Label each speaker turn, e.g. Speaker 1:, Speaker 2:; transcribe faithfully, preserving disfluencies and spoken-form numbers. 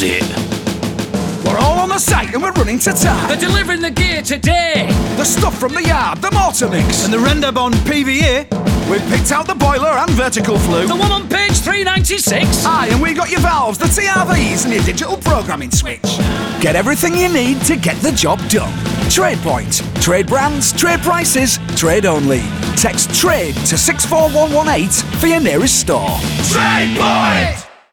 Speaker 1: it?
Speaker 2: We're all on the site and we're running to time.
Speaker 3: They're delivering the gear today.
Speaker 2: The stuff from the yard, the mortar mix,
Speaker 4: And the Rendabond P V A.
Speaker 2: we've picked out the boiler and vertical flue.
Speaker 3: The one on page three ninety-six.
Speaker 2: Aye, and we got your valves, the T R Vs and your digital programming switch. Get everything you need to get the job done. TradePoint. Trade brands, trade prices, trade only. Text TRADE to six four one one eight for your nearest store.
Speaker 1: TradePoint!